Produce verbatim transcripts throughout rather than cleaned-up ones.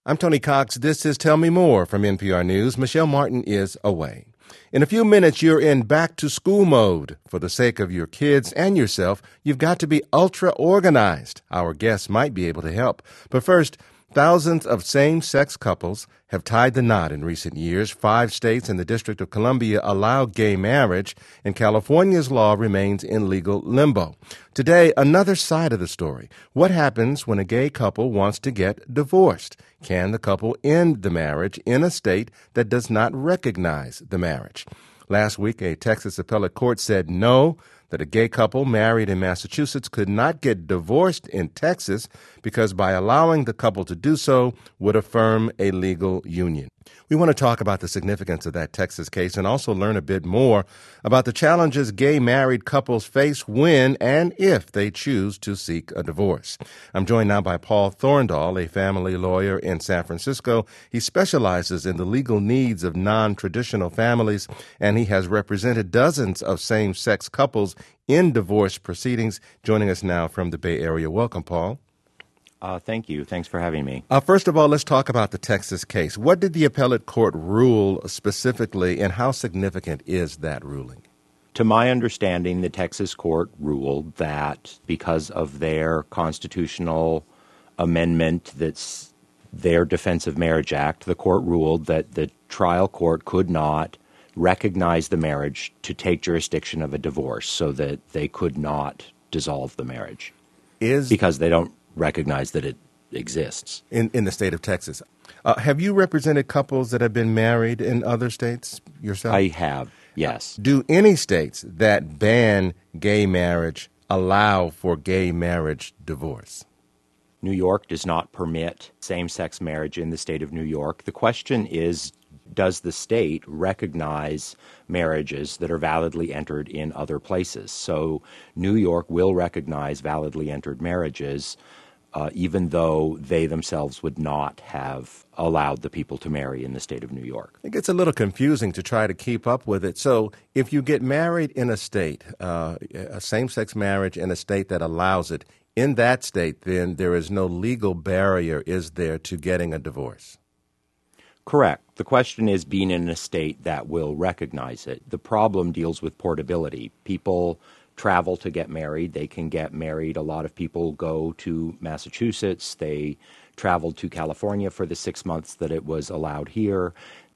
I'm Tony Cox. This is Tell Me More from N P R News. Michelle Martin is away. In a few minutes, you're in back-to-school mode. For the sake of your kids and yourself, you've got to be ultra-organized. Our guests might be able to help. But first, thousands of same-sex couples have tied the knot in recent years. Five states and the District of Columbia allow gay marriage, and California's law remains in legal limbo. Today, another side of the story. What happens when a gay couple wants to get divorced? Can the couple end the marriage in a state that does not recognize the marriage? Last week, a Texas appellate court said no, that a gay couple married in Massachusetts could not get divorced in Texas because by allowing the couple to do so would affirm a legal union. We want to talk about the significance of that Texas case and also learn a bit more about the challenges gay married couples face when and if they choose to seek a divorce. I'm joined now by Paul Thorndahl, a family lawyer in San Francisco. He specializes in the legal needs of non-traditional families, and he has represented dozens of same-sex couples in divorce proceedings. Joining us now from the Bay Area. Welcome, Paul. Uh, thank you. Thanks for having me. Uh, first of all, let's talk about the Texas case. What did the appellate court rule specifically, and how significant is that ruling? To my understanding, the Texas court ruled that because of their constitutional amendment that's their Defense of Marriage Act, the court ruled that the trial court could not recognize the marriage to take jurisdiction of a divorce, so that they could not dissolve the marriage. Is because they don't recognize that it exists. In in the state of Texas. Uh, have you represented couples that have been married in other states yourself? I have, yes. Do any states that ban gay marriage allow for gay marriage divorce? New York does not permit same-sex marriage in the state of New York. The question is, does the state recognize marriages that are validly entered in other places? So New York will recognize validly entered marriages, uh, even though they themselves would not have allowed the people to marry in the state of New York. It gets a little confusing to try to keep up with it. So if you get married in a state, uh, a same-sex marriage in a state that allows it, in that state, then there is no legal barrier, is there, to getting a divorce? Correct. The question is being in a state that will recognize it. The problem deals with portability. People travel to get married. They can get married. A lot of people go to Massachusetts. They traveled to California for the six months that it was allowed here.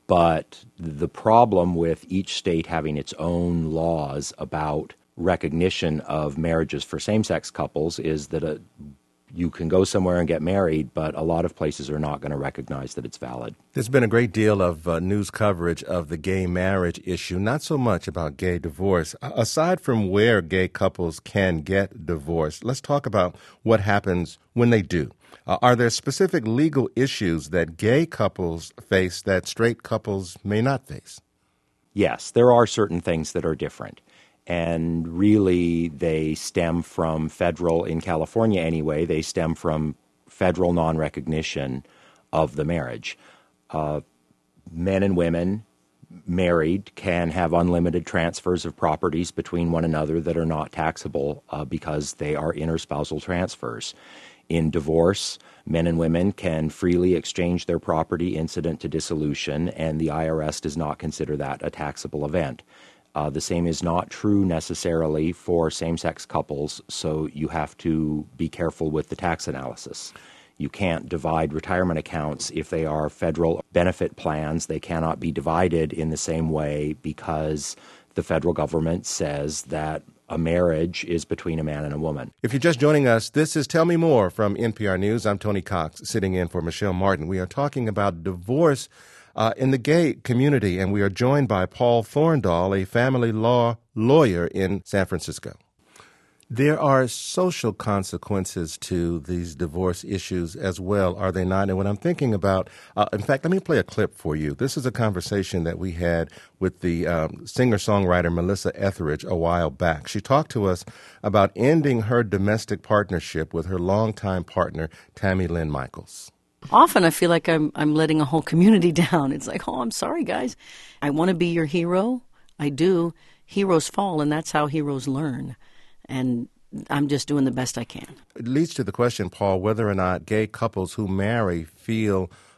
But the problem with each state having its own laws about recognition of marriages for same-sex couples is that a you can go somewhere and get married, but a lot of places are not going to recognize that it's valid. There's been a great deal of uh, news coverage of the gay marriage issue, not so much about gay divorce. Aside from where gay couples can get divorced, let's talk about what happens when they do. Uh, are there specific legal issues that gay couples face that straight couples may not face? Yes, there are certain things that are different. And really, they stem from federal, in California anyway, they stem from federal non-recognition of the marriage. Uh, men and women married can have unlimited transfers of properties between one another that are not taxable uh, because they are interspousal transfers. In divorce, men and women can freely exchange their property incident to dissolution, and the I R S does not consider that a taxable event. Uh, the same is not true necessarily for same-sex couples, so you have to be careful with the tax analysis. You can't divide retirement accounts if they are federal benefit plans. They cannot be divided in the same way because the federal government says that a marriage is between a man and a woman. If you're just joining us, this is Tell Me More from N P R News. I'm Tony Cox, sitting in for Michelle Martin. We are talking about divorce Uh, in the gay community, and we are joined by Paul Thorndahl, a family law lawyer in San Francisco. There are social consequences to these divorce issues as well, are they not? And what I'm thinking about, uh, in fact, let me play a clip for you. This is a conversation that we had with the um, singer-songwriter Melissa Etheridge a while back. She talked to us about ending her domestic partnership with her longtime partner, Tammy Lynn Michaels. Often I feel like I'm I'm letting a whole community down. It's like, oh, I'm sorry, guys. I want to be your hero. I do. Heroes fall, and that's how heroes learn. And I'm just doing the best I can. It leads to the question, Paul, whether or not gay couples who marry feel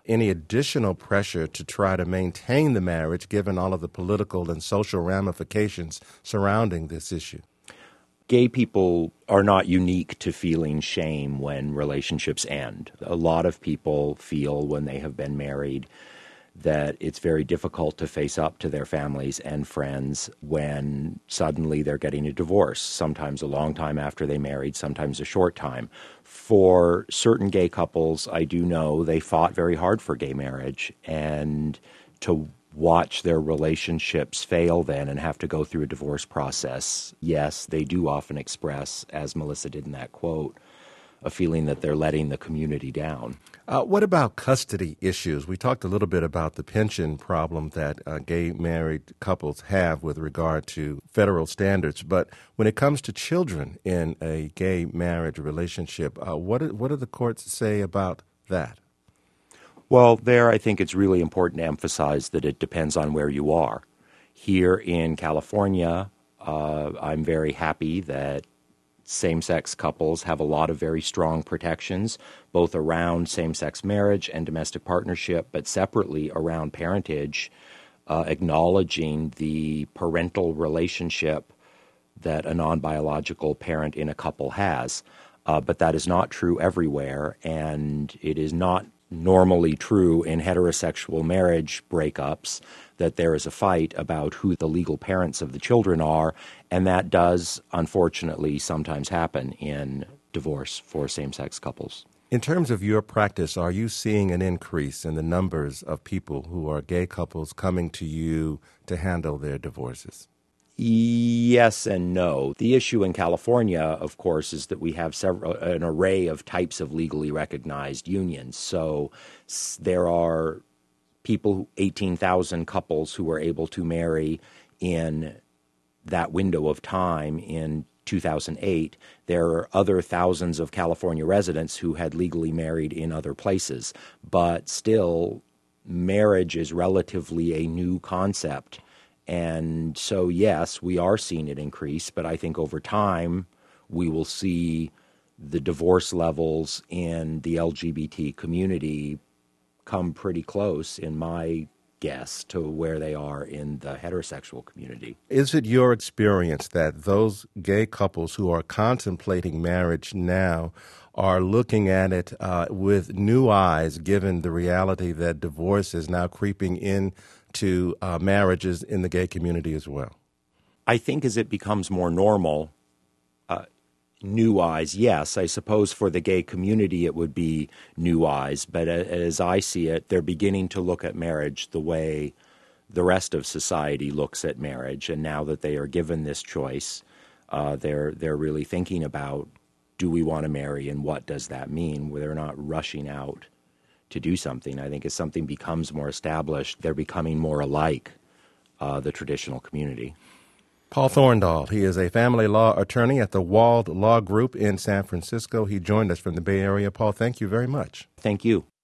any additional pressure to try to maintain the marriage given all of the political and social ramifications surrounding this issue? Gay people are not unique to feeling shame when relationships end. A lot of people feel when they have been married that it's very difficult to face up to their families and friends when suddenly they're getting a divorce, sometimes a long time after they married, sometimes a short time. For certain gay couples, I do know they fought very hard for gay marriage, and to watch their relationships fail then and have to go through a divorce process, yes, they do often express, as Melissa did in that quote, a feeling that they're letting the community down. Uh, what about custody issues? We talked a little bit about the pension problem that uh, gay married couples have with regard to federal standards, but when it comes to children in a gay marriage relationship, uh, what, do, what do the courts say about that? Well, there I think it's really important to emphasize that it depends on where you are. Here in California, uh, I'm very happy that same-sex couples have a lot of very strong protections, both around same-sex marriage and domestic partnership, but separately around parentage, uh, acknowledging the parental relationship that a non-biological parent in a couple has. Uh, but that is not true everywhere, and it is not normally true in heterosexual marriage breakups that there is a fight about who the legal parents of the children are, and that does, unfortunately, sometimes happen in divorce for same-sex couples. In terms of your practice, are you seeing an increase in the numbers of people who are gay couples coming to you to handle their divorces? Yes and no. The issue in California, of course, is that we have several an array of types of legally recognized unions. So there are people, eighteen thousand couples who were able to marry in that window of time in two thousand eight. There are other thousands of California residents who had legally married in other places. But still, marriage is relatively a new concept. And so, yes, we are seeing it increase, but I think over time we will see the divorce levels in the L G B T community come pretty close, in my guess, to where they are in the heterosexual community. Is it your experience that those gay couples who are contemplating marriage now are looking at it uh, with new eyes, given the reality that divorce is now creeping in to uh, marriages in the gay community as well? I think as it becomes more normal, uh, new eyes, yes. I suppose for the gay community it would be new eyes, but as I see it, they're beginning to look at marriage the way the rest of society looks at marriage. And now that they are given this choice, uh, they're they're really thinking about, do we want to marry and what does that mean? Where they're not rushing out to do something. I think as something becomes more established, they're becoming more alike uh, the traditional community. Paul Thorndal, he is a family law attorney at the Wald Law Group in San Francisco. He joined us from the Bay Area. Paul, thank you very much. Thank you.